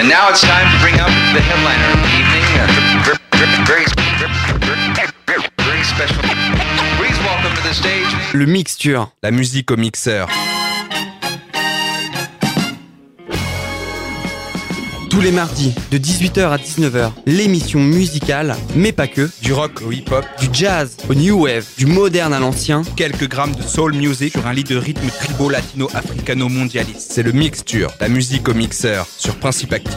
now it's time to bring up the headliner of the evening. Very special. Please welcome to the stage. Le mixture. La musique au mixeur. Tous les mardis, de 18h à 19h, l'émission musicale, mais pas que. Du rock au hip-hop. Du jazz au new wave, du moderne à l'ancien. Quelques grammes de soul music sur un lit de rythme tribo-latino-africano-mondialiste. C'est le mixture, la musique au mixeur, sur Principe Actif.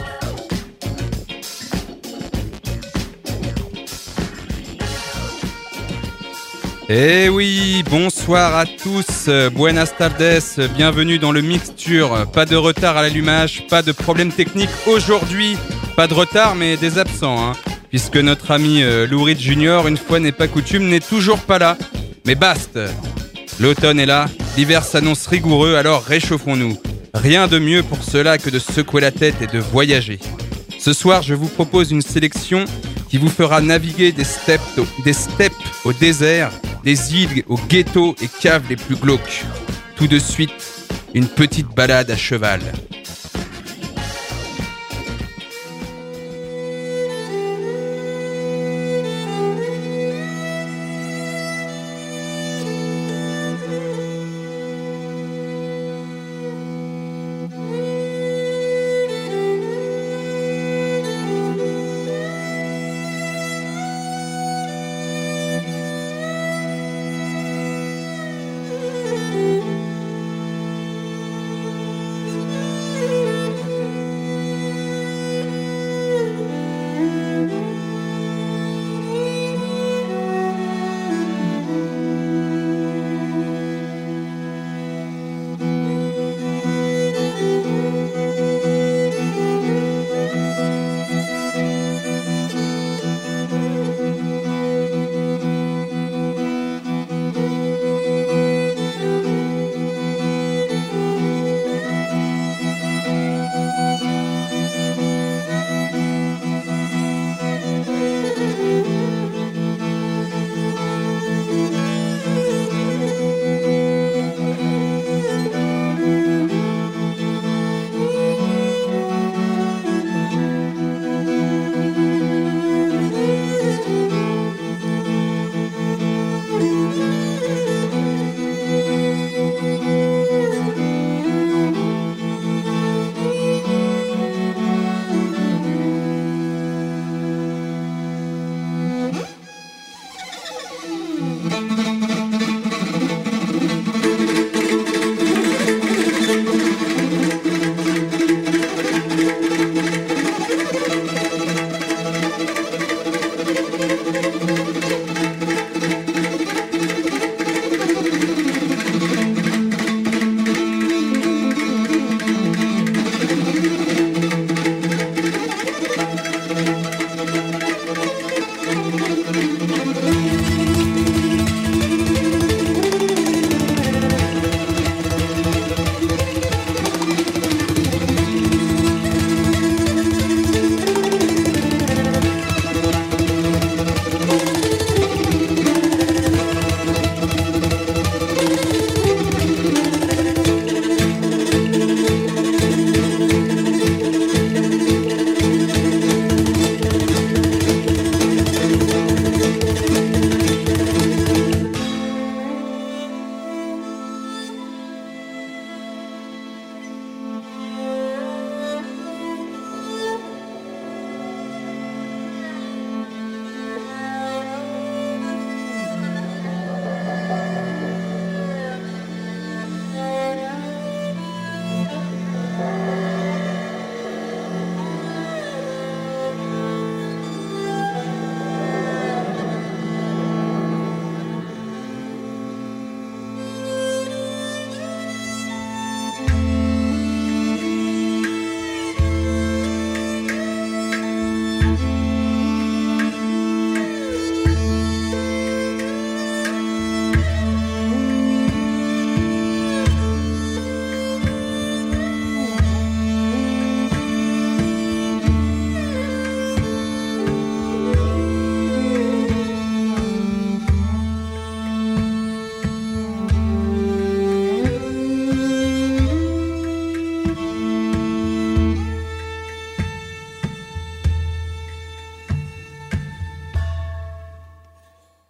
Eh oui, bonsoir à tous, buenas tardes, bienvenue dans le mixture. Pas de retard à l'allumage, pas de problème technique aujourd'hui. Pas de retard mais des absents, puisque notre ami Lou Reed Junior, une fois n'est pas coutume, n'est toujours pas là. Mais basta, l'automne est là, l'hiver s'annonce rigoureux, alors réchauffons-nous. Rien de mieux pour cela que de secouer la tête et de voyager. Ce soir, je vous propose une sélection qui vous fera naviguer des steppes au désert, des îles aux ghettos et caves les plus glauques. Tout de suite, une petite balade à cheval.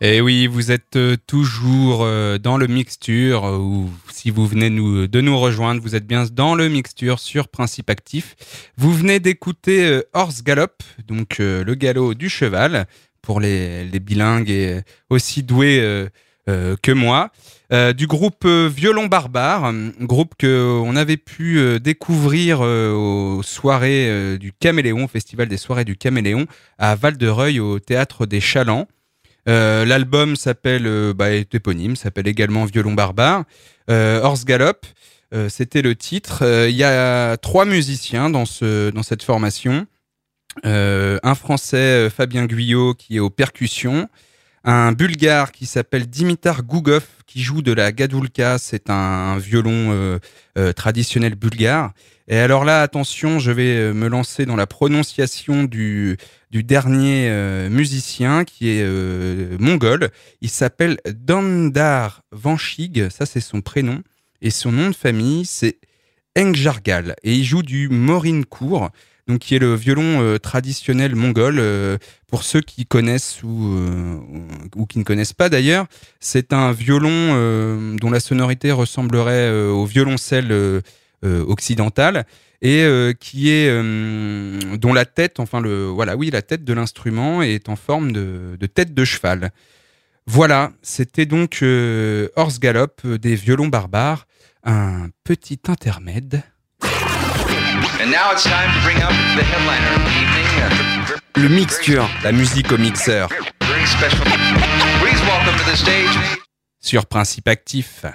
Et oui, vous êtes toujours dans le Mixture, ou si vous venez de nous rejoindre, vous êtes bien dans le Mixture sur Principe Actif. Vous venez d'écouter Horse Gallop, donc le galop du cheval, pour les bilingues et aussi doués que moi, du groupe Violon Barbare, groupe qu'on avait pu découvrir aux soirées du Caméléon, au Festival des soirées du Caméléon, à Val-de-Reuil, au Théâtre des Chalands. L'album s'appelle, est éponyme, s'appelle également Violon Barbare. Horse Gallop, c'était le titre. Il y a 3 musiciens dans cette formation. Un Français, Fabien Guyot, qui est aux percussions. Un Bulgare qui s'appelle Dimitar Gougov, qui joue de la gadoulka. C'est un violon traditionnel bulgare. Et alors là, attention, je vais me lancer dans la prononciation du dernier musicien qui est mongol. Il s'appelle Dandar Vanchig, ça c'est son prénom. Et son nom de famille, c'est Engjargal. Et il joue du morinkour, donc qui est le violon traditionnel mongol. Pour ceux qui connaissent ou qui ne connaissent pas d'ailleurs, c'est un violon dont la sonorité ressemblerait au violoncelle occidental et qui est dont la tête, la tête de l'instrument est en forme de tête de cheval. Voilà, c'était donc Horse Gallop des Violons Barbares, un petit intermède. And now it's time to bring up the headliner of the evening. Le Mixture, la musique au mixeur. Very special. Please welcome to the stage. Sur Principe Actif.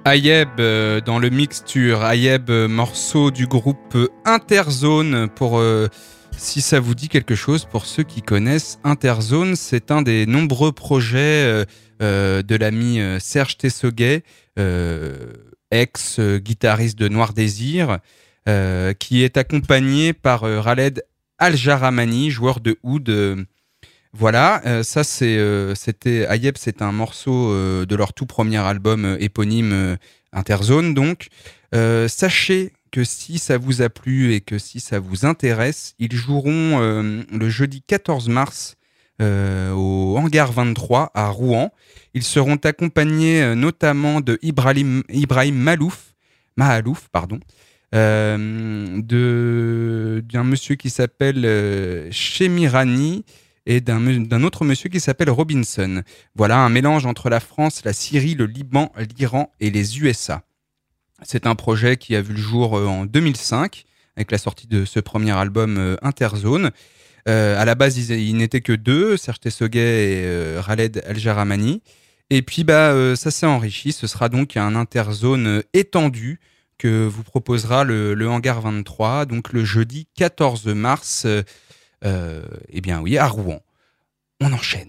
Ayeb dans le mixture. Ayeb, morceau du groupe Interzone. Pour si ça vous dit quelque chose, pour ceux qui connaissent Interzone, c'est un des nombreux projets de l'ami Serge Tessoguet, ex-guitariste de Noir Désir, qui est accompagné par Khaled Al-Jaramani, joueur de oud. Voilà, ça c'était Ayeb, c'est un morceau de leur tout premier album éponyme Interzone. Donc, sachez que si ça vous a plu et que si ça vous intéresse, ils joueront le jeudi 14 mars au Hangar 23 à Rouen. Ils seront accompagnés notamment de Ibrahim Mahalouf, d'un monsieur qui s'appelle Chemirani et d'un autre monsieur qui s'appelle Robinson. Voilà, un mélange entre la France, la Syrie, le Liban, l'Iran et les USA. C'est un projet qui a vu le jour en 2005, avec la sortie de ce premier album Interzone. À la base, ils n'étaient que deux, Serge Tessoguet et Khaled El-Jaramani. Et puis, ça s'est enrichi. Ce sera donc un Interzone étendu que vous proposera le Hangar 23, donc le jeudi 14 mars, eh bien oui, à Rouen. On enchaîne.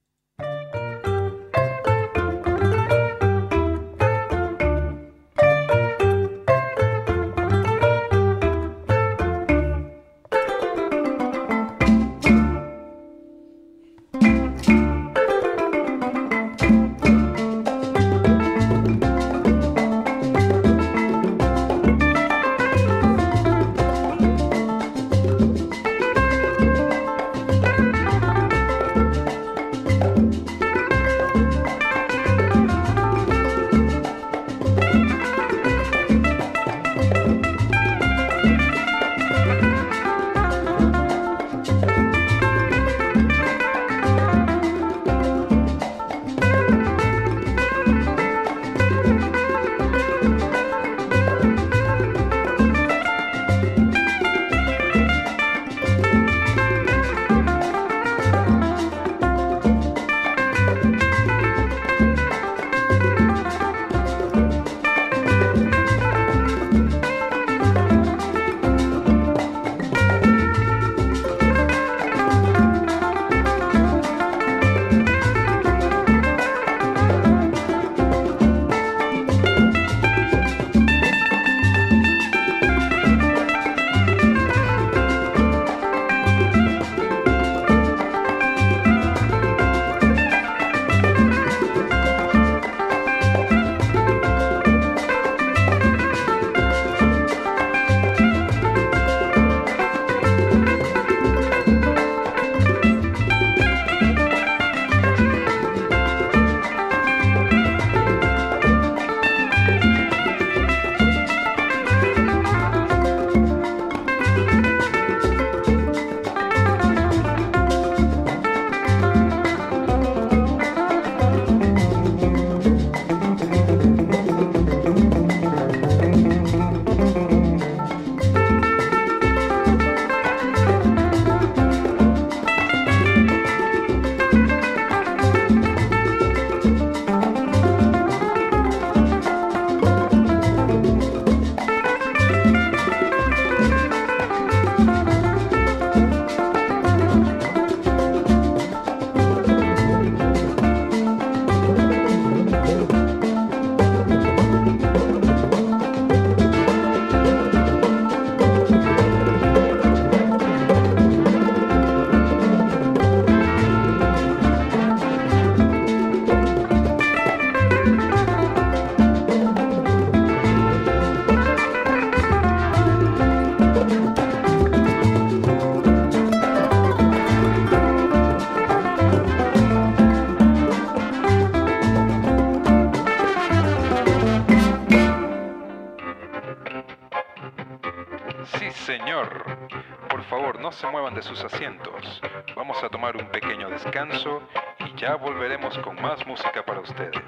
No se muevan de sus asientos. Vamos a tomar un pequeño descanso y ya volveremos con más música para ustedes.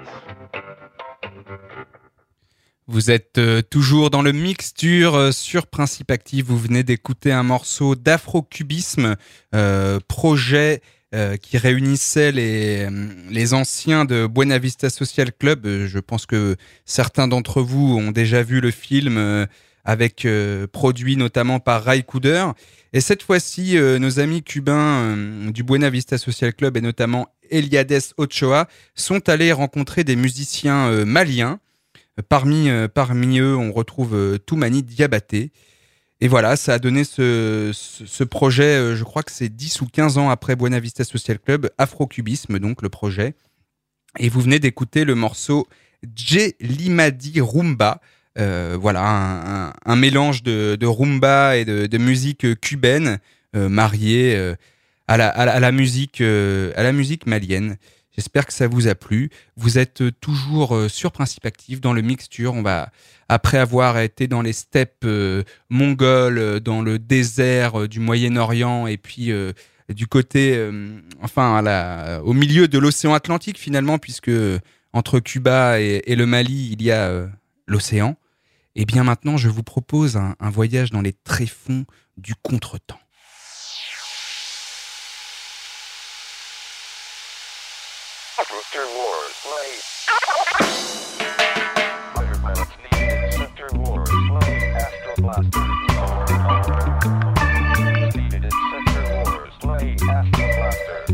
Vous êtes toujours dans le mixture sur Principe Active. Vous venez d'écouter un morceau d'afrocubisme, projet qui réunissait les anciens de Buena Vista Social Club. Je pense que certains d'entre vous ont déjà vu le film avec produit notamment par Ray Cooder. Et cette fois-ci, nos amis cubains du Buena Vista Social Club et notamment Eliades Ochoa sont allés rencontrer des musiciens maliens. Parmi eux, on retrouve Toumani Diabaté. Et voilà, ça a donné ce projet, je crois que c'est 10 ou 15 ans après Buena Vista Social Club, Afrocubisme, donc le projet. Et vous venez d'écouter le morceau Djelimadi Rumba. Voilà, un mélange de rumba et de musique cubaine mariée à la musique malienne. J'espère que ça vous a plu. Vous êtes toujours sur Principe Actif dans le Mixture. On va, après avoir été dans les steppes mongoles, dans le désert du Moyen-Orient et puis du côté, au milieu de l'océan Atlantique finalement, puisque entre Cuba et le Mali, il y a l'océan. Et bien maintenant, je vous propose un voyage dans les tréfonds du contretemps. Sector Wars, light. Fighter pilots needed. Sector Wars, light. Astro Blaster. Needed in Sector Wars, light. Astro Blaster.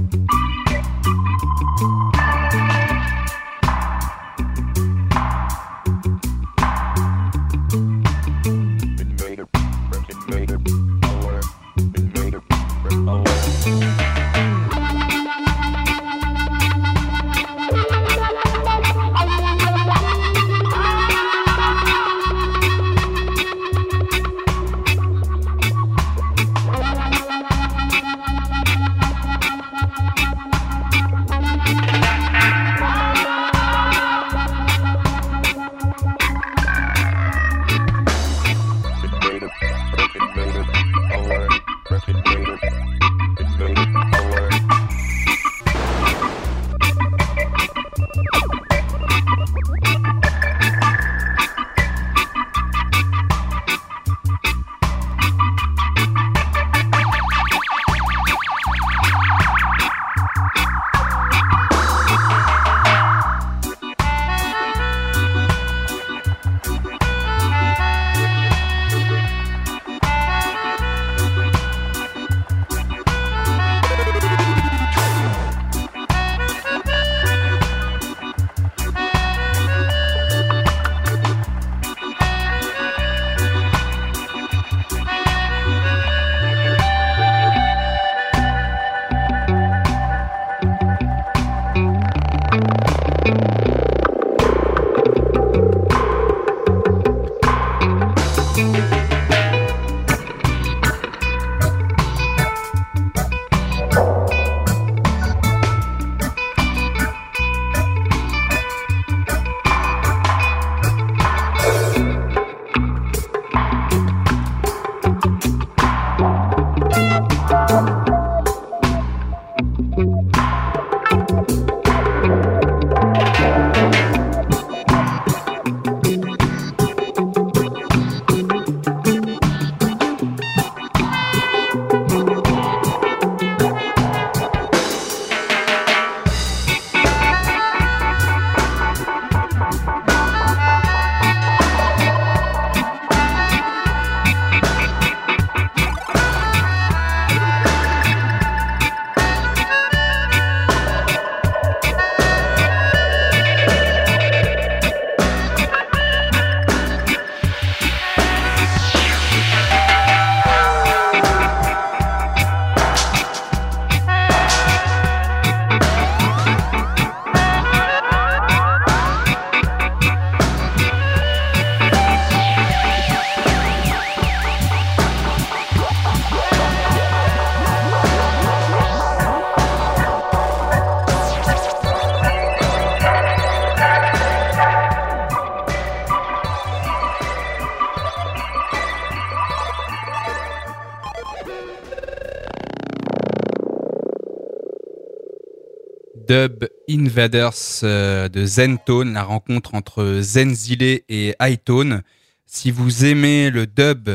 Dub Invaders de Zentone, la rencontre entre Zenzile et Hightone. Si vous aimez le dub,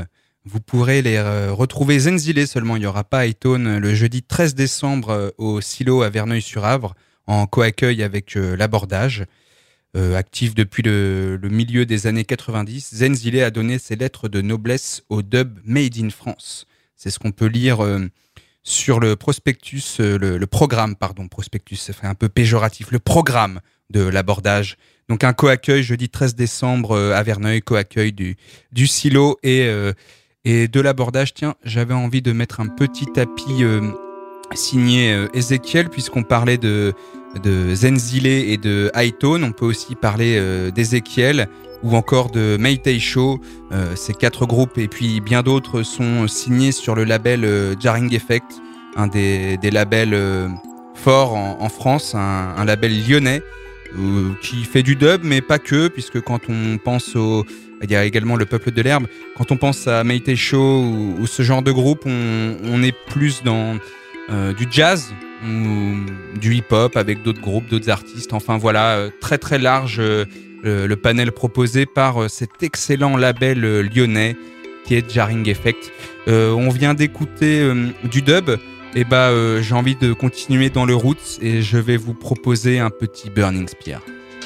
Vous pourrez les retrouver Zenzile seulement, il n'y aura pas iTone le jeudi 13 décembre au Silo à Verneuil-sur-Avre en co-accueil avec l'Abordage. Actif depuis le milieu des années 90, Zenzile a donné ses lettres de noblesse au dub Made in France. C'est ce qu'on peut lire sur le prospectus, le programme, prospectus, ça fait un peu péjoratif, le programme de l'Abordage. Donc un co-accueil jeudi 13 décembre à Verneuil, co-accueil du Silo et de l'Abordage. Tiens, j'avais envie de mettre un petit tapis signé Ezekiel, puisqu'on parlait de Zenzile et de iTone. On peut aussi parler d'Ezekiel ou encore de Meitei Show. Ces 4 groupes et puis bien d'autres sont signés sur le label Jarring Effect, un des labels forts en France, un label lyonnais qui fait du dub, mais pas que, puisque quand on pense il y a également le Peuple de l'Herbe. Quand on pense à Meitei Show ou ce genre de groupe, on est plus dans du jazz ou du hip-hop avec d'autres groupes, d'autres artistes. Enfin voilà, très très large le panel proposé par cet excellent label lyonnais qui est Jarring Effect. On vient d'écouter du dub. Et j'ai envie de continuer dans le roots et je vais vous proposer un petit Burning Spear.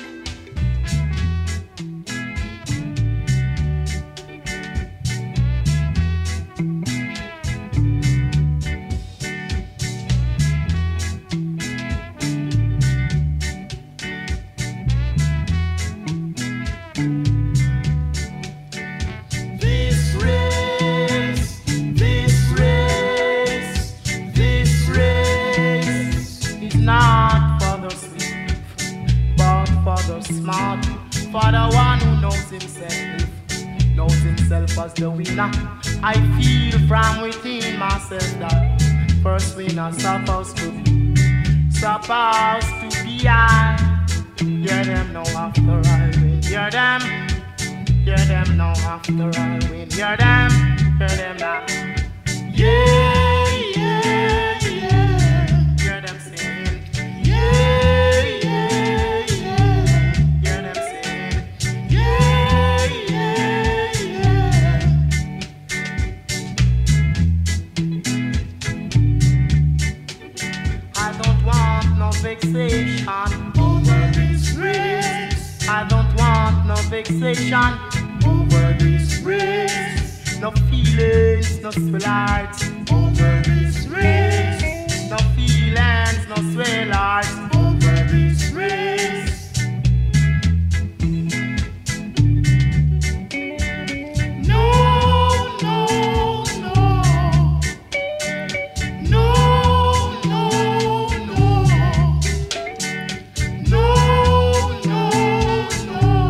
For the one who knows himself as the winner. I feel from within myself that first winner supposed to be I. Hear them now after I win. Hear them now after I win. Hear them now. Yeah, yeah, yeah. Hear them singing. Yeah, yeah, yeah. Hear them singing. Yeah, yeah, yeah. I don't want no vexation over this race. I don't want no vexation over this race. No feelings, no swell hearts over this race. No feelings, no swell hearts over this race. No, no, no. No, no, no. No, no, no.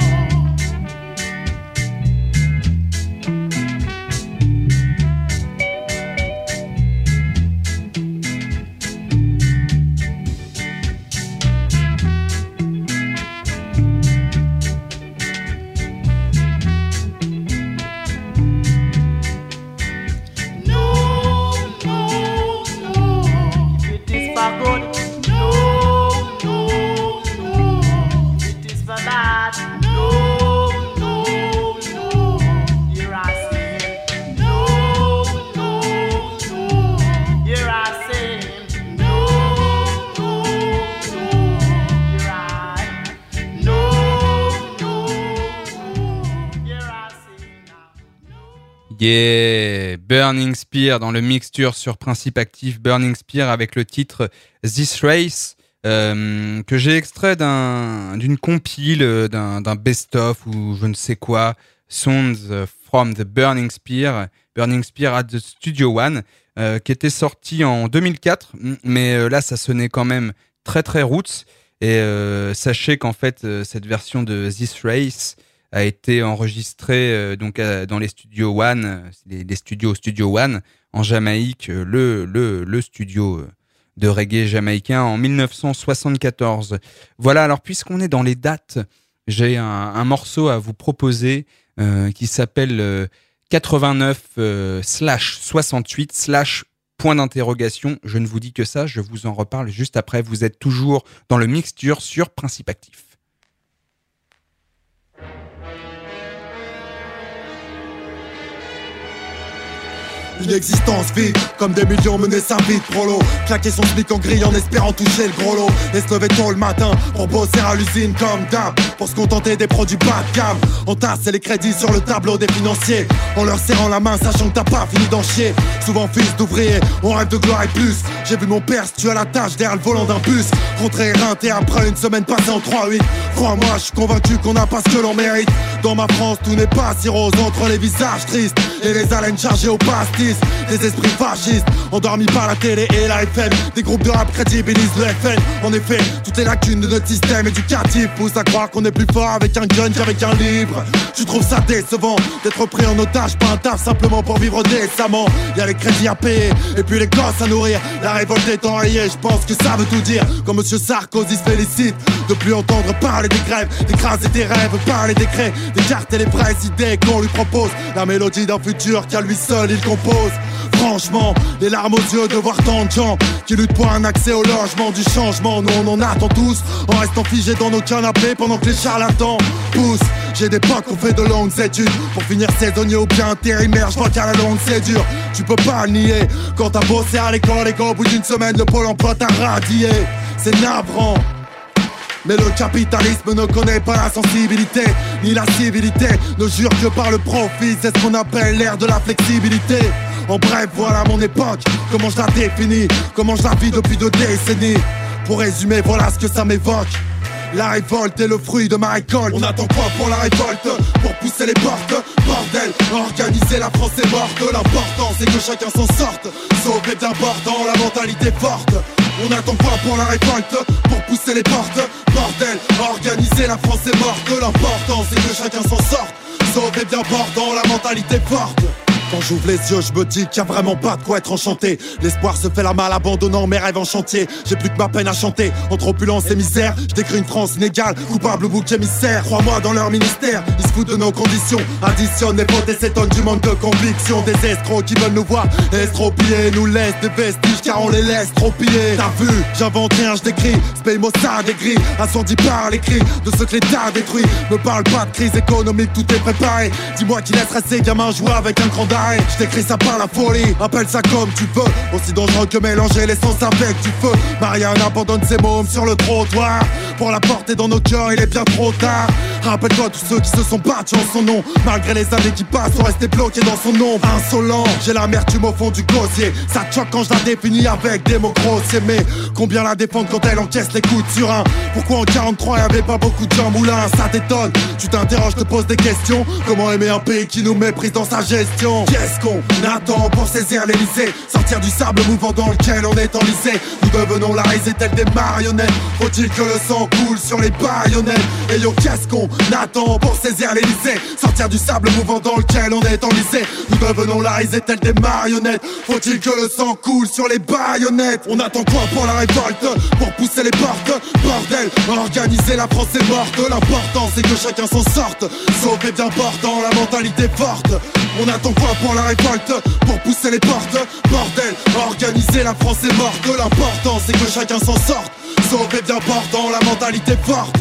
No, no, no. If it is for good, no, no, no. If it is for bad, no, no, no. Here I say, no, no, no. Here I say, no, no, no. Here I, no, no, no. Here I say now. Yeah, Burning Spear dans le mixture sur Principe Actif, Burning Spear avec le titre This Race, que j'ai extrait d'une compile, d'un best-of ou je ne sais quoi, Sounds from the Burning Spear at the Studio One, qui était sorti en 2004, mais là ça sonnait quand même très très roots, et sachez qu'en fait cette version de This Race a été enregistrée dans les studios One, les studios Studio One en Jamaïque, le studio de reggae jamaïcain en 1974. Voilà, alors puisqu'on est dans les dates, j'ai un morceau à vous proposer qui s'appelle 89/68/ point d'interrogation. Je ne vous dis que ça, je vous en reparle juste après. Vous êtes toujours dans le mixture sur Principe Actif. Une existence vide, comme des millions menés sa vie de prolo. Claquer son smic en grille en espérant toucher le gros lot. Et se lever tôt le matin pour bosser à l'usine comme d'hab. Pour se contenter des produits bas de gamme. On tasse les crédits sur le tableau des financiers. En leur serrant la main sachant que t'as pas fini d'en chier. Souvent fils d'ouvrier, on rêve de gloire et plus. J'ai vu mon père se tuer à la tâche derrière le volant d'un bus. Rentré éreinté après une semaine passée en 3-8. Crois-moi, je suis convaincu qu'on n'a pas ce que l'on mérite. Dans ma France, tout n'est pas si rose. Entre les visages tristes et les haleines chargées au pastis. Des esprits fascistes, endormis par la télé et la FM. Des groupes de rap crédibilisent le FN. En effet, toutes les lacunes de notre système éducatif poussent à croire qu'on est plus fort avec un gun qu'avec un livre. Tu trouves ça décevant d'être pris en otage par un taf simplement pour vivre décemment. Y'a les crédits à payer et puis les gosses à nourrir. La révolte est enrayée, je pense que ça veut tout dire. Quand monsieur Sarkozy se félicite de plus entendre parler des grèves, d'écraser tes rêves par les décrets, d'écarter les vraies idées qu'on lui propose. La mélodie d'un futur qu'à lui seul il compose. Franchement, les larmes aux yeux de voir tant de gens qui luttent pour un accès au logement, du changement. Nous on en attend tous, en restant figés dans nos canapés pendant que les charlatans poussent. J'ai des potes qui ont fait de longues études pour finir saisonnier ou bien intérimaire. Je vois qu'à la longue c'est dur, tu peux pas le nier. Quand t'as bossé à l'école et qu'au bout d'une semaine le pôle emploi t'a radié, c'est navrant. Mais le capitalisme ne connaît pas la sensibilité ni la civilité, ne jure que par le profit. C'est ce qu'on appelle l'ère de la flexibilité. En bref, voilà mon époque, comment je la définis, comment je la vis depuis 2 décennies. Pour résumer, voilà ce que ça m'évoque. La révolte est le fruit de ma récolte. On attend quoi pour la révolte? Pour pousser les portes. Bordel, organiser la France est morte. L'important c'est que chacun s'en sorte. Sauver d'important, la mentalité forte. On attend quoi pour la révolte? Pour pousser les portes. Bordel, organiser la France est morte. L'important c'est que chacun s'en sorte. Sauver d'important, la mentalité forte. Quand j'ouvre les yeux, je me dis qu'il y a vraiment pas de quoi être enchanté. L'espoir se fait la malle, abandonnant mes rêves en chantier. J'ai plus que ma peine à chanter, entre opulence et misère. Je décris une France inégale, coupable ou bouc émissaire. Crois-moi dans leur ministère, ils se foutent de nos conditions. Additionnent les fautes et s'étonnent du manque de conviction. Des escrocs qui veulent nous voir estropiés, nous laissent des vestiges car on les laisse trop piller. T'as vu, j'invente rien, je décris. Spey Mossad écrit, assourdi par les cris de ceux que l'État détruit. Me parle pas de crise économique, tout est préparé. Dis-moi qui laisserait ces gamins jouer avec un grand dard. Je t'écris ça par la folie, appelle ça comme tu veux. Aussi dangereux que mélanger l'essence avec du feu. Marianne abandonne ses mômes sur le trottoir. Pour la porter dans nos cœurs, il est bien trop tard. Rappelle-toi tous ceux qui se sont battus en son nom. Malgré les années qui passent, sont restés bloqués dans son ombre. Insolent, j'ai l'amertume au fond du gosier. Ça te choque quand je la définis avec des mots grossiers. Mais combien la défendre quand elle encaisse les coups de surin? Pourquoi en 43 y'avait pas beaucoup de gens moulins? Ça t'étonne, tu t'interroges, te poses des questions. Comment aimer un pays qui nous méprise dans sa gestion? Qu'est-ce qu'on attend pour saisir l'Elysée? Sortir du sable mouvant dans lequel on est enlisé. Nous devenons la risée telle des marionnettes. Faut-il que le sang coule sur les baïonnettes? Et yo, qu'est-ce qu'on attend pour saisir l'Elysée? Sortir du sable mouvant dans lequel on est enlisé. Nous devenons la risée telle des marionnettes. Faut-il que le sang coule sur les baïonnettes? On attend quoi pour la révolte? Pour pousser les portes. Bordel, organiser la France est morte. L'important c'est que chacun s'en sorte. Sauver d'important, la mentalité forte. On attend quoi pour la révolte? Pour pousser les portes. Bordel, organiser la France est morte. L'important c'est que chacun s'en sorte. Sauver d'important, la mentalité forte.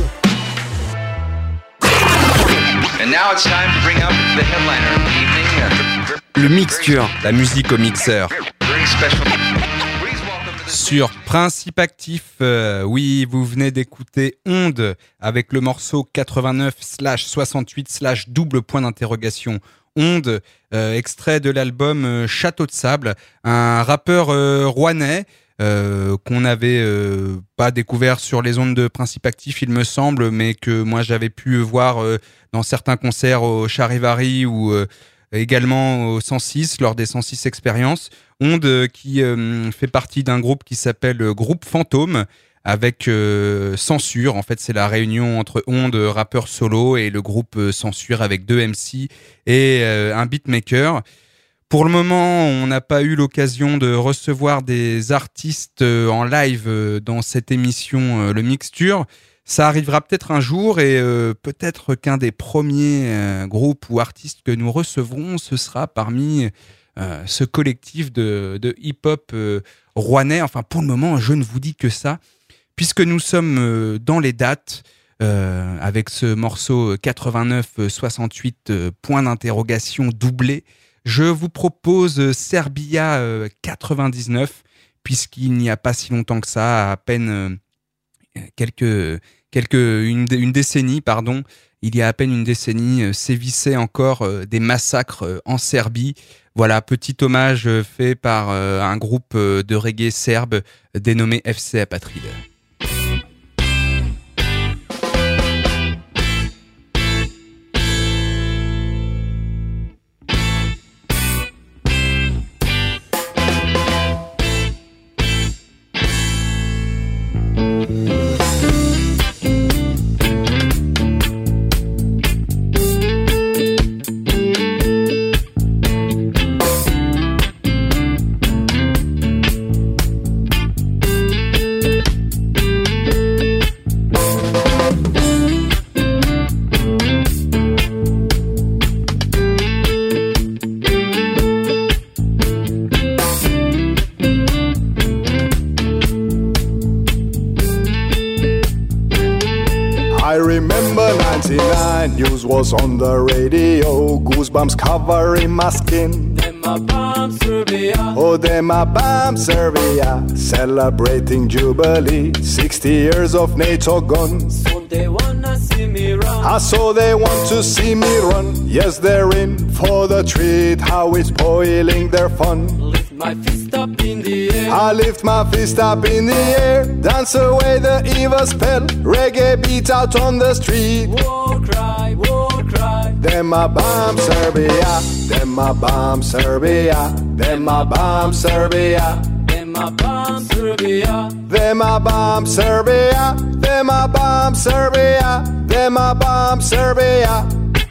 And now it's time to bring up the headliner of the evening. Le mixture. La musique au mixeur. Very special. Please welcome to the Sur Principe Actif, oui, vous venez d'écouter Onde avec le morceau 89/68/ double point d'interrogation. Onde, extrait de l'album Château de Sable, un rappeur rouennais qu'on n'avait pas découvert sur les ondes de Principe Actif, il me semble, mais que moi j'avais pu voir dans certains concerts au Charivari ou également au 106, lors des 106 expériences. Onde qui fait partie d'un groupe qui s'appelle Groupe Fantôme, avec Censure. En fait, c'est la réunion entre Onde, rappeur solo, et le groupe Censure avec 2 MC et un beatmaker. Pour le moment, on n'a pas eu l'occasion de recevoir des artistes en live dans cette émission Le Mixture. Ça arrivera peut-être un jour, et peut-être qu'un des premiers groupes ou artistes que nous recevrons, ce sera parmi ce collectif de hip-hop rouennais. Enfin, pour le moment, je ne vous dis que ça, puisque nous sommes dans les dates, avec ce morceau 89/68 point d'interrogation doublé. Je vous propose Serbia 99, puisqu'il n'y a pas si longtemps que ça, à peine une décennie, pardon, il y a à peine une décennie, sévissaient encore des massacres en Serbie. Voilà, petit hommage fait par un groupe de reggae serbe dénommé FC Apatride. News was on the radio, goosebumps covering my skin. Them a bomb Serbia. Oh, them a bomb Serbia, celebrating Jubilee, 60 years of NATO gone. So they wanna see me run. So they want to see me run. Yes, they're in for the treat, how it's spoiling their fun. Lift my fist up in the air. I lift my fist up in the air, dance away the evil spell, reggae beat out on the street. War cry, war cry. Them a bomb Serbia, them a bomb Serbia, them a bomb Serbia. Them a bomb Serbia. Them a bomb Serbia, them a bomb Serbia, them a bomb Serbia.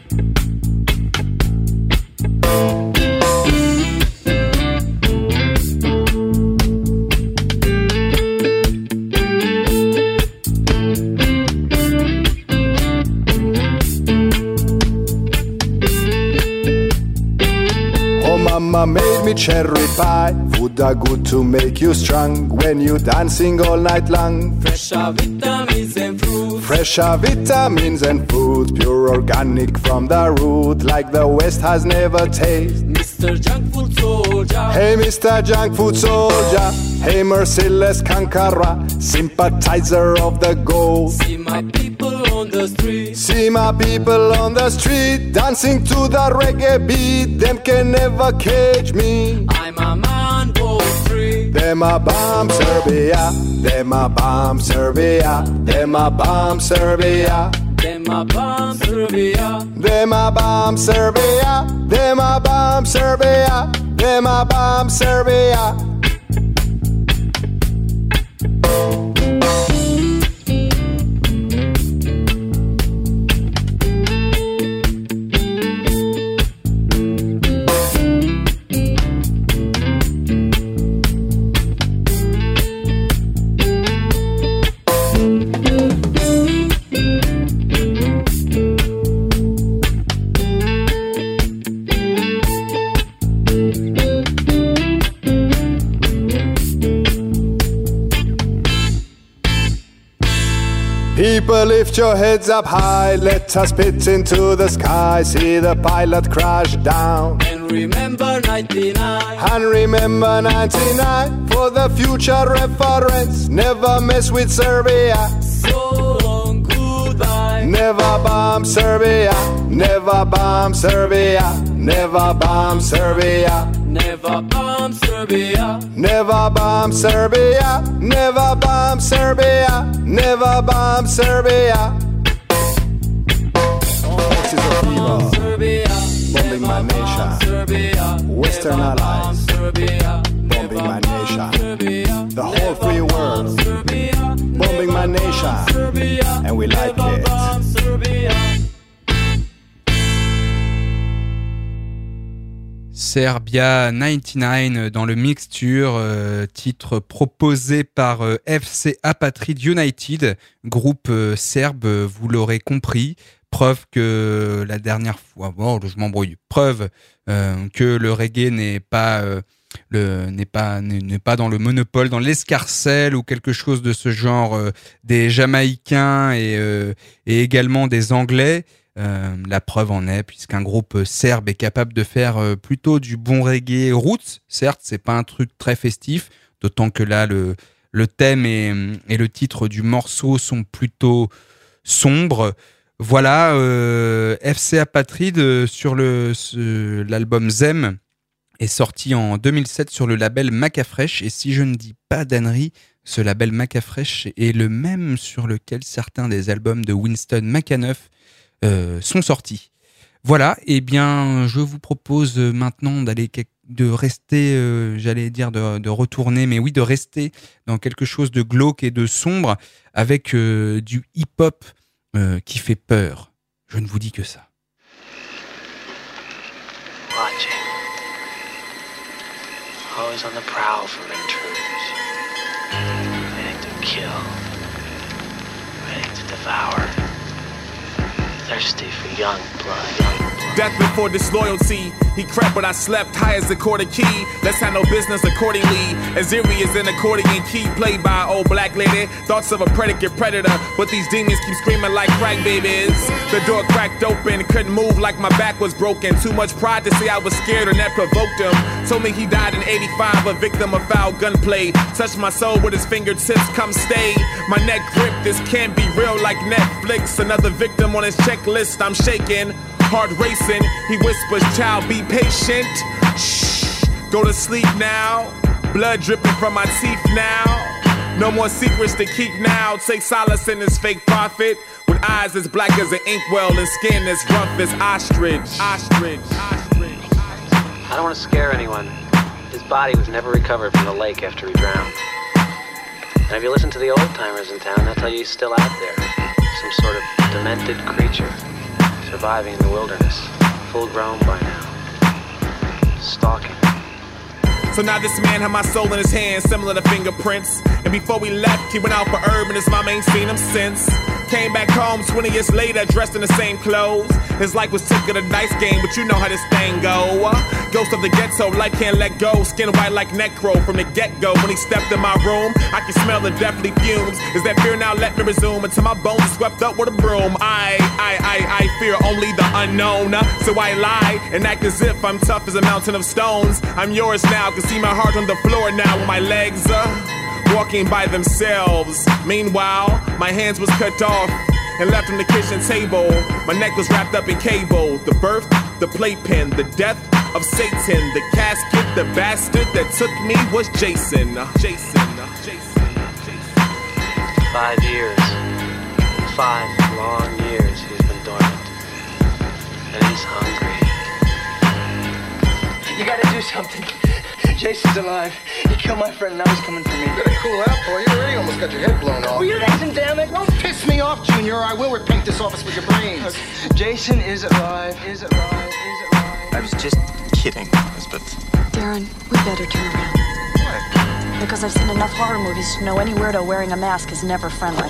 Mama made me cherry pie, food are good to make you strong when you dancing all night long. Fresher vitamins and fruits. Fresher vitamins and fruits, pure organic from the root, like the West has never tasted. Mr. Junk Food Soldier. Hey Mr. Junk Food Soldier, hey merciless conqueror, sympathizer of the goal. See my people on the street. See my people on the street, dancing to the reggae beat. Them can never cage me. I'm a man born free. Them a bomb Serbia, them a bomb Serbia, them a bomb Serbia. Them a bomb Serbia. Them a bomb Serbia, them a bomb Serbia, them a bomb Serbia. People, lift your heads up high, let us spit into the sky, see the pilot crash down. And remember 99. And remember 99, for the future reference, never mess with Serbia. So long, goodbye. Never bomb Serbia, never bomb Serbia, never bomb Serbia. Never bomb Serbia. Never bomb Serbia, never bomb Serbia, never bomb Serbia. Forces of evil, bombing my nation. Western allies, bombing my nation. The whole free world, bombing my nation. And we like it. Serbia 99 dans le mixture, titre proposé par FC Apatride United, groupe serbe, vous l'aurez compris. Preuve que la dernière fois, bon, je m'embrouille. Preuve que le reggae n'est pas dans le monopole, dans l'escarcelle ou quelque chose de ce genre des Jamaïcains et également des Anglais. La preuve en est, puisqu'un groupe serbe est capable de faire plutôt du bon reggae roots. Certes, c'est pas un truc très festif, d'autant que là, le thème et le titre du morceau sont plutôt sombres. Voilà, FC Apatride sur l'album Zem est sorti en 2007 sur le label Macafresh. Et si je ne dis pas d'ânerie, ce label Macafresh est le même sur lequel certains des albums de Winston McAnuff sont sortis. Voilà, et bien je vous propose maintenant de rester, j'allais dire de retourner, mais oui, de rester dans quelque chose de glauque et de sombre avec du hip-hop qui fait peur. Je ne vous dis que ça. Watching. Always on the prowl for intruders. Ready to kill. Ready to devour. Thirsty for young blood. Death before disloyalty. He crept but I slept high as the quarter key. Let's handle business accordingly. As eerie as an accordion key played by an old black lady. Thoughts of a predicate predator, but these demons keep screaming like crack babies. The door cracked open, couldn't move like my back was broken. Too much pride to say I was scared and that provoked him. Told me he died in 85, a victim of foul gunplay. Touched my soul with his fingertips, come stay. My neck gripped, this can't be real like Netflix. Another victim on his checklist, I'm shaking. Heart racing, he whispers, child, be patient. Shh, go to sleep now. Blood dripping from my teeth now. No more secrets to keep now. Take solace in this fake prophet. With eyes as black as an inkwell and skin as rough as ostrich. Ostrich. I don't want to scare anyone. His body was never recovered from the lake after he drowned. And if you listen to the old timers in town, they'll tell you he's still out there. Some sort of demented creature. Surviving in the wilderness, full grown by now, stalking. So now this man had my soul in his hands, similar to fingerprints. And before we left, he went out for herb and his mom ain't seen him since. Came back home 20 years later, dressed in the same clothes. His life was sick of the dice game, but you know how this thing go. Ghost of the ghetto, life can't let go. Skin white like Necro from the get-go. When he stepped in my room, I can smell the deathly fumes. Is that fear now? Let me resume until my bones are swept up with a broom. I fear only the unknown. So I lie and act as if I'm tough as a mountain of stones. I'm yours now, can see my heart on the floor now with my legs walking by themselves. Meanwhile, my hands was cut off and left on the kitchen table. My neck was wrapped up in cable. The birth, the playpen, the death of Satan. The casket, the bastard that took me was Jason. 5 years. 5 long years he's been dormant. And he's hungry. You gotta do something. Jason's alive. He killed my friend, now he's coming for me. You better cool out, boy. You already almost got your head blown off. Will you listen, damn it? Don't piss me off, Junior, or I will repaint this office with your brains. Jason is alive. I was just kidding, Elizabeth. Darren, we better turn around. What? Because I've seen enough horror movies to know any weirdo wearing a mask is never friendly.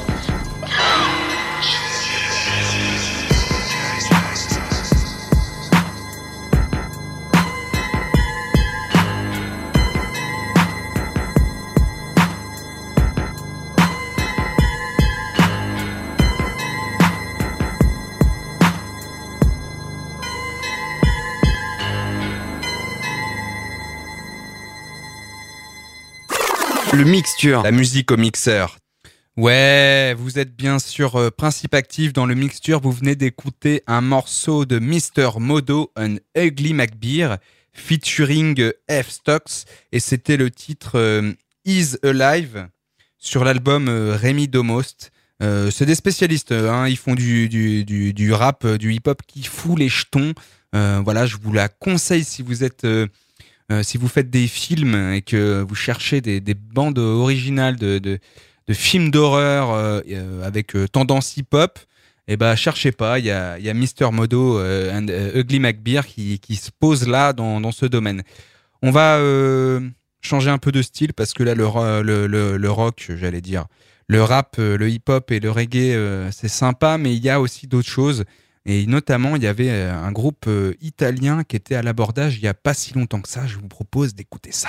Le mixture. La musique au mixeur. Ouais, vous êtes bien sûr Principe Actif dans le mixture. Vous venez d'écouter un morceau de Mr. Modo and Ugly McBeer featuring F. Stocks et c'était le titre Is Alive sur l'album Rémi Domost. C'est des spécialistes, hein, ils font du rap, du hip-hop qui fout les jetons. Voilà, je vous la conseille si vous êtes... si vous faites des films et que vous cherchez des bandes originales de films d'horreur avec tendance hip-hop, eh ben cherchez pas, il y a Mr. Modo and Ugly McBeer qui se pose là dans ce domaine. On va changer un peu de style parce que là le rock, j'allais dire, le rap, le hip-hop et le reggae, c'est sympa, mais il y a aussi d'autres choses. Et notamment, il y avait un groupe italien qui était à l'abordage il n'y a pas si longtemps que ça. Je vous propose d'écouter ça.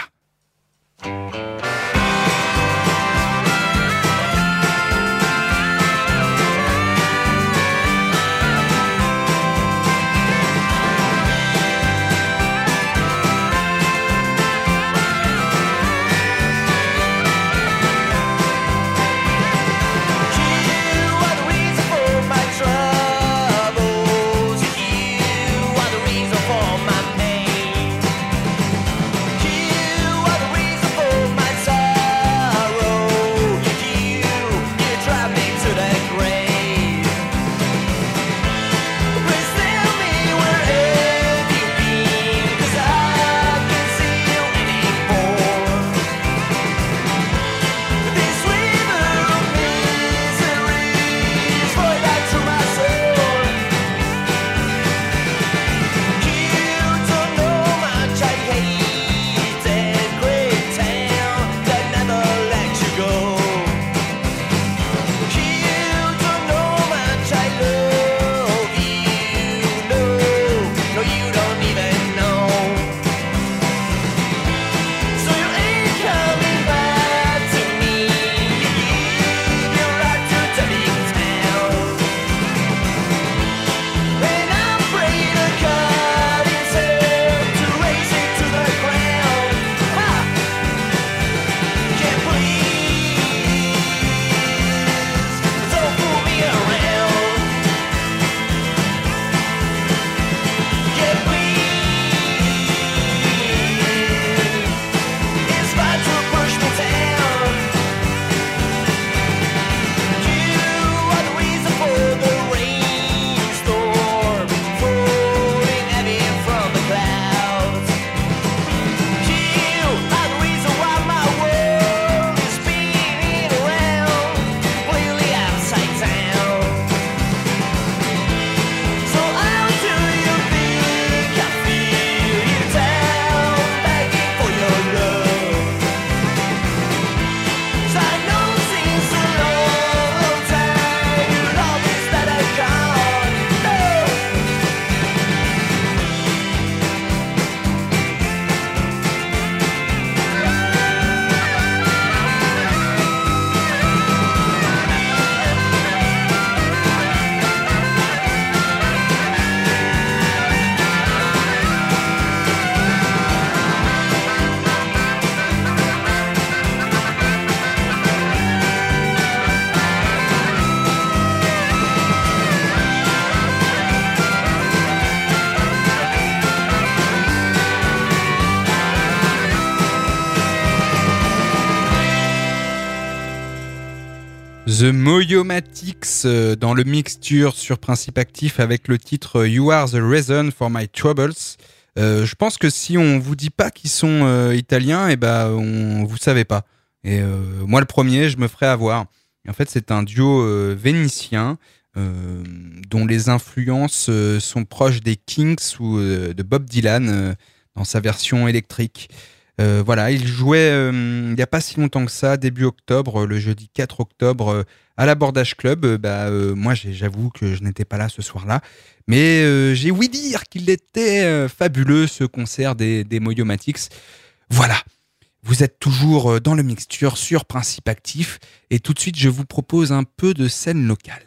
The Moyomatics dans le mixture sur Principe Actif avec le titre You Are the Reason for My Troubles. Je pense que si on vous dit pas qu'ils sont italiens, vous savez pas. Et moi le premier, je me ferai avoir. Et en fait, c'est un duo vénitien dont les influences sont proches des Kinks ou de Bob Dylan dans sa version électrique. Voilà, il jouait il n'y a pas si longtemps que ça, début octobre, le jeudi 4 octobre, à l'Abordage Club. Moi, j'avoue que je n'étais pas là ce soir-là, mais j'ai ouï dire qu'il était fabuleux, ce concert des Moyomatics. Voilà, vous êtes toujours dans le mixture sur Principe Actif, et tout de suite, je vous propose un peu de scène locale.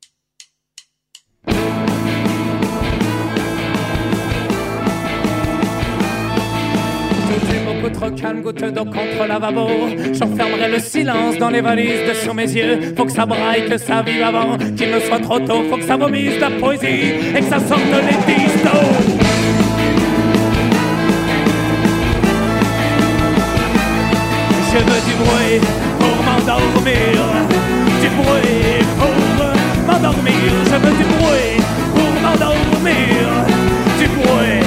Trop calme, goutte d'eau contre lavabo. J'enfermerai le silence dans les valises de sur mes yeux. Faut que ça braille, que ça vive avant qu'il ne soit trop tôt. Faut que ça vomisse de la poésie et que ça sorte les distos. Je veux du bruit pour m'endormir. Du bruit pour m'endormir. Je veux du bruit pour m'endormir. Du bruit.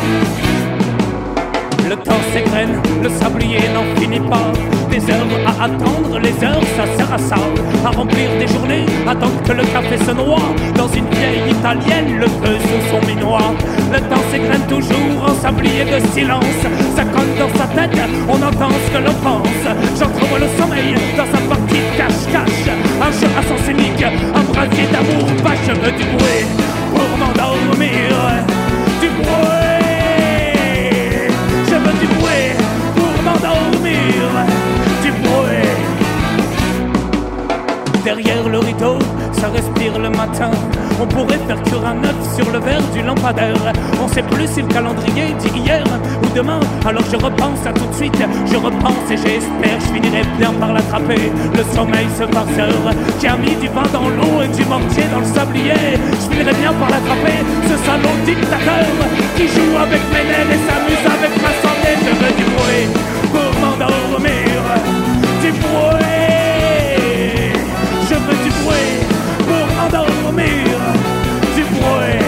Le temps s'égrène, le sablier n'en finit pas. Des heures à attendre, les heures ça sert à ça. À remplir des journées, attendre que le café se noie. Dans une vieille italienne, le feu sous son minois. Le temps s'égrène toujours en sablier de silence. Ça colle dans sa tête, on entend ce que l'on pense. J'entrevois le sommeil dans sa partie cache-cache. Un jeu à sens unique, un brasier d'amour. Pas je veux du bruit pour m'endormir. Du bruit. Du bruit pour m'endormir. Du bruit. Derrière le rideau, ça respire le matin. On pourrait faire cuire un œuf sur le verre du lampadaire. On sait plus si le calendrier dit hier ou demain. Alors je repense à tout de suite. Je repense et j'espère je finirai bien par l'attraper. Le sommeil, ce farceur qui a mis du vin dans l'eau et du mortier dans le sablier. Je finirai bien par l'attraper. Ce salaud dictateur qui joue avec mes nerfs et s'amuse avec ma santé. Je veux du bruit pour m'endormir. Du bruit. Je veux du bruit pour m'endormir. Du bruit.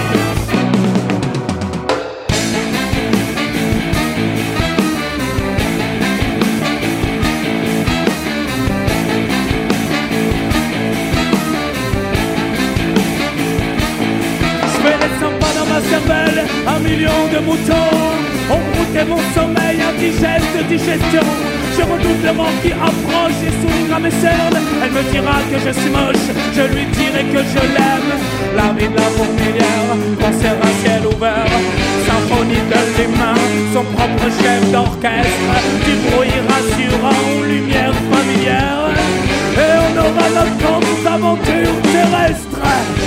Je fais les 100 pas dans ma cervelle, 1 million de moutons. On broutait mon sommeil, indigeste de digestion. Je redoute le vent qui approche et sourire à mes cernes. Elle me dira que je suis moche, je lui dirai que je l'aime. La vie de la fourmilière, concert à ciel ouvert. Symphonie de l'humain, son propre chef d'orchestre. Du bruit rassurant, lumière familière. Et on aura notre temps d'aventure terrestre.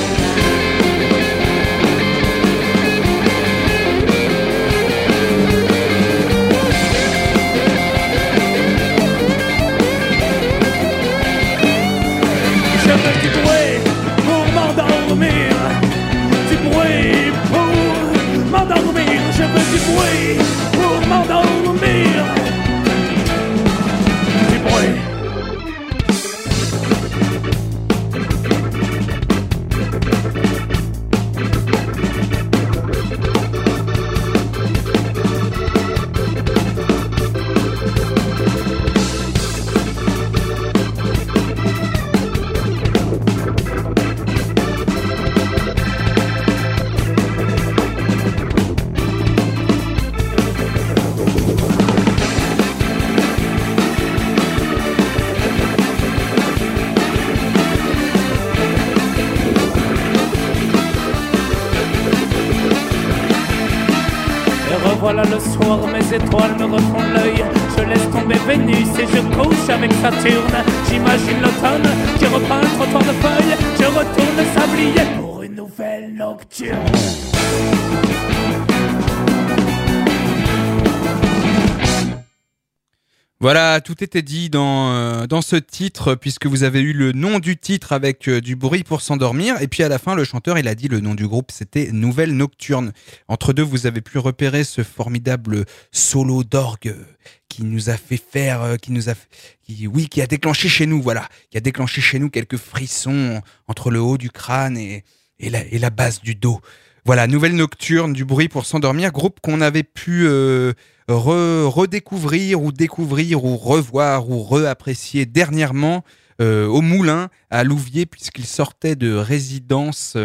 Je veux du bruit pour m'endormir. Du bruit pour m'endormir. Je veux du bruit pour m'endormir. Du bruit. Voilà le soir, mes étoiles me refont l'œil. Je laisse tomber Vénus et je couche avec Saturne. J'imagine l'automne qui repeint un trottoir de feuilles. Je retourne le sablier pour une nouvelle nocturne. Voilà, tout était dit dans ce titre, puisque vous avez eu le nom du titre avec du bruit pour s'endormir. Et puis à la fin, le chanteur, il a dit le nom du groupe, c'était Nouvelle Nocturne. Entre deux, vous avez pu repérer ce formidable solo d'orgue qui nous a fait faire, qui a déclenché chez nous, voilà, qui a déclenché chez nous quelques frissons entre le haut du crâne et la base du dos. Voilà, Nouvelle Nocturne, du bruit pour s'endormir, groupe qu'on avait pu redécouvrir ou découvrir ou revoir ou réapprécier dernièrement au Moulin à Louviers, puisqu'il sortait de résidence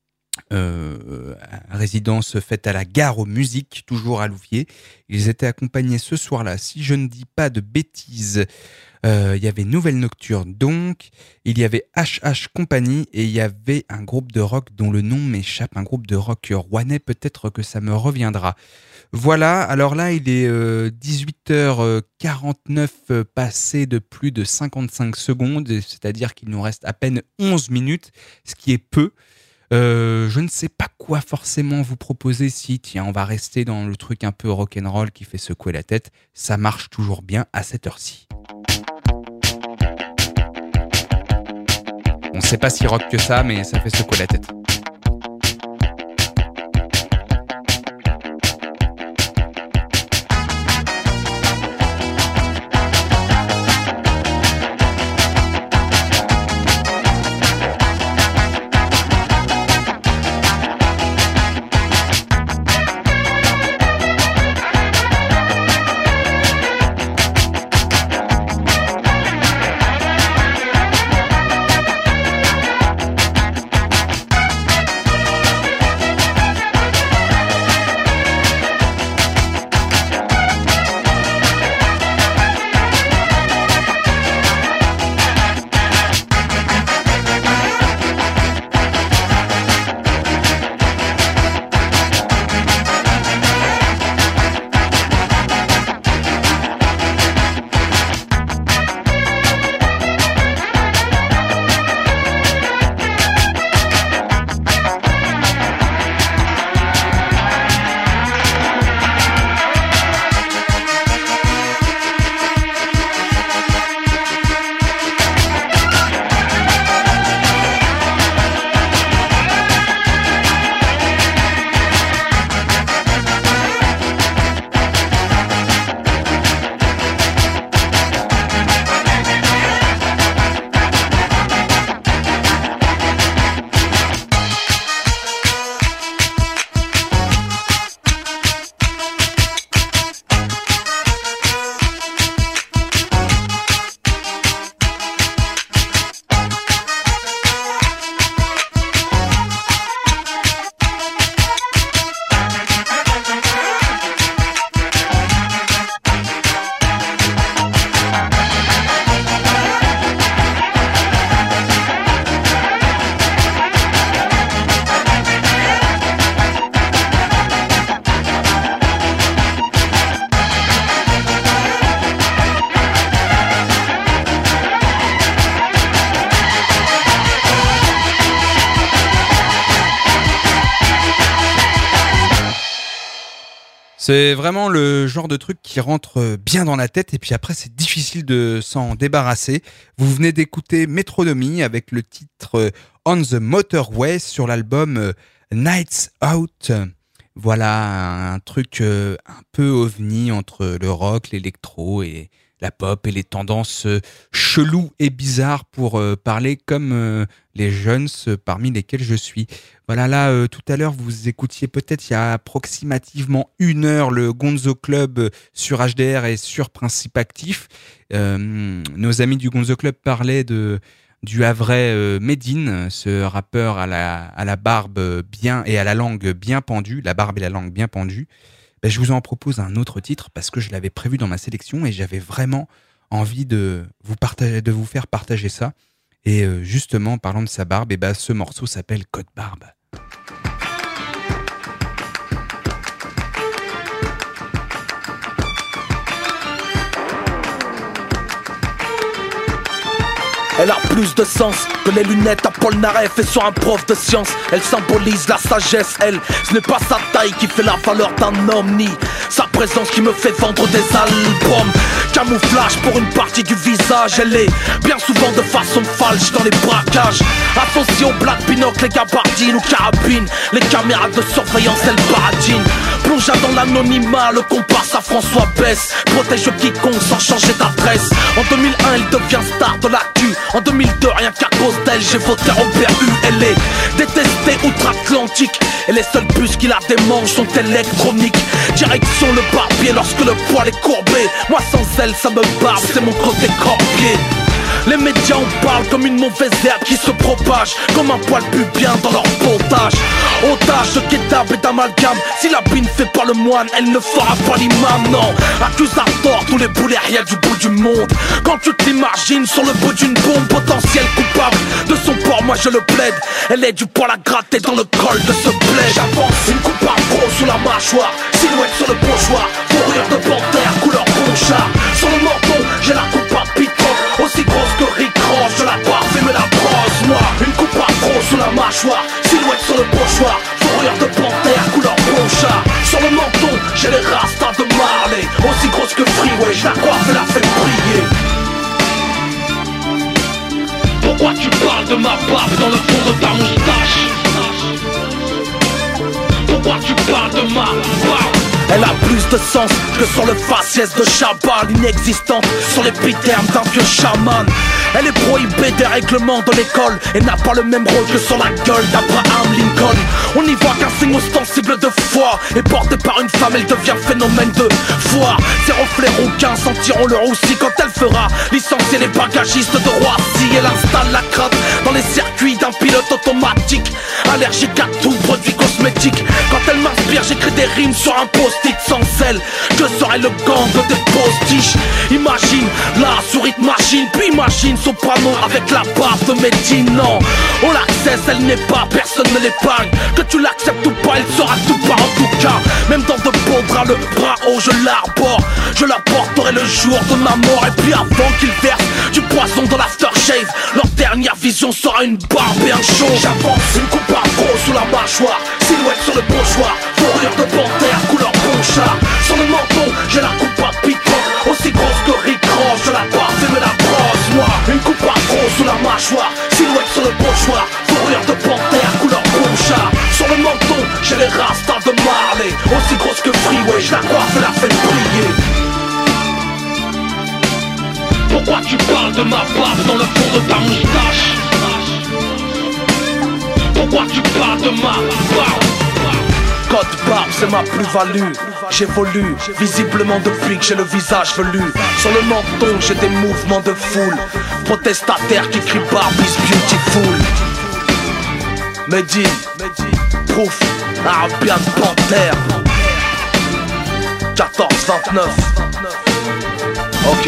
faite à la Gare aux Musiques, toujours à Louviers. Ils étaient accompagnés ce soir-là, si je ne dis pas de bêtises. Il y avait Nouvelle Nocturne donc, il y avait HH Company et il y avait un groupe de rock dont le nom m'échappe, un groupe de rock rouennais, peut-être que ça me reviendra. Voilà, alors là il est 18h49 passé de plus de 55 secondes, c'est-à-dire qu'il nous reste à peine 11 minutes, ce qui est peu. Je ne sais pas quoi forcément vous proposer si, tiens, on va rester dans le truc un peu rock'n'roll qui fait secouer la tête, ça marche toujours bien à cette heure-ci. On ne sait pas si rock que ça, mais ça fait secouer la tête. C'est vraiment le genre de truc qui rentre bien dans la tête et puis après c'est difficile de s'en débarrasser. Vous venez d'écouter Metronomy avec le titre On the Motorway sur l'album Nights Out. Voilà un truc un peu ovni entre le rock, l'électro et la pop et les tendances cheloues et bizarres pour parler comme les jeunes parmi lesquels je suis. Voilà, là, tout à l'heure, vous écoutiez peut-être il y a approximativement 1 heure le Gonzo Club sur HDR et sur Principe Actif. Nos amis du Gonzo Club parlaient du Havrais Medine, ce rappeur à la barbe bien et à la langue bien pendue, la barbe et la langue bien pendues. Ben, je vous en propose un autre titre parce que je l'avais prévu dans ma sélection et j'avais vraiment envie de vous faire partager ça. Et justement, en parlant de sa barbe, et ben, ce morceau s'appelle Code Barbe. Elle a plus de sens que les lunettes à Paul Naref et sur un prof de science. Elle symbolise la sagesse, elle. Ce n'est pas sa taille qui fait la valeur d'un homme, ni sa présence qui me fait vendre des albums. Camouflage pour une partie du visage. Elle est bien souvent de façon falche dans les braquages. Associé aux black binocle, les gabardines ou carabines, les caméras de surveillance elles baradinent. Plongea dans l'anonymat, le comparse à François Besse protège quiconque sans changer d'adresse. En 2001 il devient star de l'actu. En 2002 rien qu'à cause d'elle j'ai voté Robert U. Elle est détestée outre-Atlantique et les seuls bus qui la démangent sont électroniques. Direction le barbier lorsque le poil est courbé. Moi sans elle ça me barbe, c'est mon côté corbier. Les médias en parlent comme une mauvaise herbe qui se propage comme un poil pubien dans leur potage. Otage de kidnap et d'amalgame, si la bine fait pas le moine, elle ne fera pas l'imam, non. Accuse à tort tous les boulets rien du bout du monde. Quand tu t'imagines sur le bout d'une bombe, potentiel coupable de son port, moi je le plaide. Elle est du poil à gratter dans le col de ce plaid. J'avance, une coupe à gros sous la mâchoire, silhouette sur le pochoir, fourrure de panthère, couleur ponchard. Sur le menton, j'ai la coupe à piton, aussi grosse que Rick Ross, je la parfait mais la brosse. Moi, une coupe à gros sous la mâchoire, silhouette sur le pochoir, fourrure de panthère, couleur ponchard. Sur le menton, j'ai les rastas de Marley, aussi grosse que Freeway, je la coiffe et la fais briller. Pourquoi tu parles de ma barbe dans le fond de ta moustache? Pourquoi tu parles de ma barbe? Elle a plus de sens que sur le faciès de Chabat, l'inexistante sur l'épiderme d'un vieux chaman. Elle est prohibée des règlements de l'école et n'a pas le même rôle que sur la gueule d'Abraham Lincoln. On n'y voit qu'un signe ostensible de foi, et portée par une femme elle devient phénomène de foi. Ses reflets rouquins sentiront le roussi quand elle fera licencier les bagagistes de Roissy. Elle installe la crainte dans les circuits d'un pilote automatique, allergique à tout produit cosmétique. Quand elle m'inspire j'écris des rimes sur un post-it. Sans elle, que serait le gang des postiches? Imagine la souris de machine, puis imagine soprano avec la barbe de Medine. Non, on l'accesse, elle n'est pas, personne ne l'épargne. Que tu l'acceptes ou pas, elle sera tout part en tout cas. Même dans de beaux draps, le bras haut, je l'arbore. Je la porterai le jour de ma mort. Et puis avant qu'ils versent du poison dans l'aftershave, leur dernière vision sera une barbe et un show. J'avance, une coupe à gros sous la mâchoire, silhouette sur le pochoir, fourrure de panthère, couleur ponchard. Sur le menton, j'ai la coupe à piquant, aussi grosse que Rick Ross, je la parfait mais la brosse. Moi, une coupe à gros sous la mâchoire, silhouette sur le pochoir, fourrure de panthère, couleur ponchard. Sur le menton, j'ai les rastas de Marley, aussi grosse que Freeway, je la coiffe et la fais briller. Pourquoi tu parles de ma barbe dans le fond de ta moustache? Pourquoi tu parles de ma barbe? Code barbe c'est ma plus-value. J'évolue visiblement depuis que j'ai le visage velu. Sur le menton j'ai des mouvements de foule, protestataires qui crient Barbe is beautiful. Medine, proof, Arabian Panthère 14-29. Ok.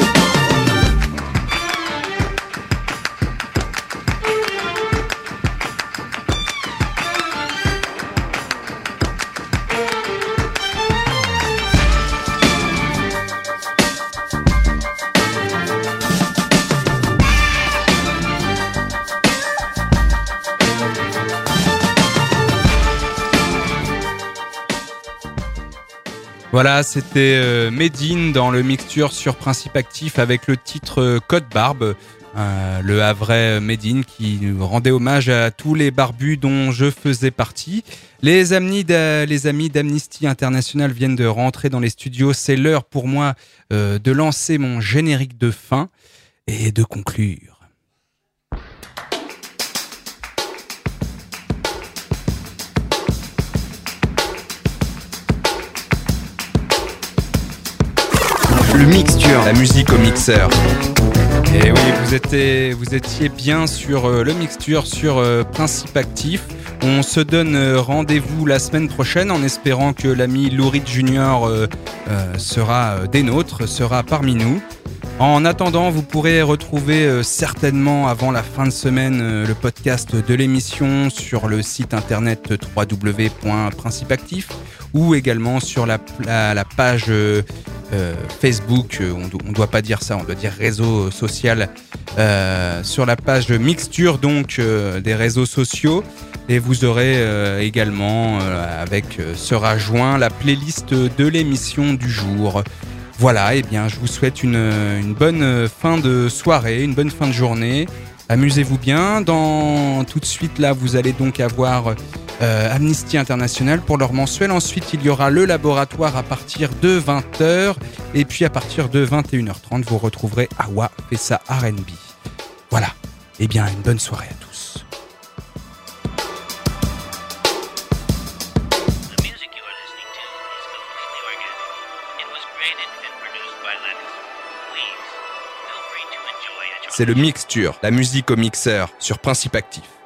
Voilà, c'était Medine dans le mixture sur Principe Actif avec le titre Code Barbe, le Havrais Medine qui rendait hommage à tous les barbus dont je faisais partie. Les amis d'Amnesty International viennent de rentrer dans les studios. C'est l'heure pour moi de lancer mon générique de fin et de conclure. Le mixture. La musique au mixeur. Et oui, vous étiez bien sur le mixture sur Principe Actif. On se donne rendez-vous la semaine prochaine en espérant que l'ami Lou Reed Junior sera des nôtres, sera parmi nous. En attendant, vous pourrez retrouver certainement avant la fin de semaine le podcast de l'émission sur le site internet www.principeactif ou également sur la page Facebook, on doit pas dire ça, on doit dire réseau social, sur la page de mixture donc des réseaux sociaux. Et vous aurez également sera joint la playlist de l'émission du jour. Voilà, et bien je vous souhaite une bonne fin de soirée, une bonne fin de journée. Amusez-vous bien. Tout de suite là, vous allez donc avoir Amnesty International pour leur mensuel. Ensuite, il y aura le laboratoire à partir de 20h. Et puis à partir de 21h30, vous retrouverez Awa Fessa R&B. Voilà. Eh bien, une bonne soirée à tous. C'est le Mixture, la musique au mixeur sur Principe Actif.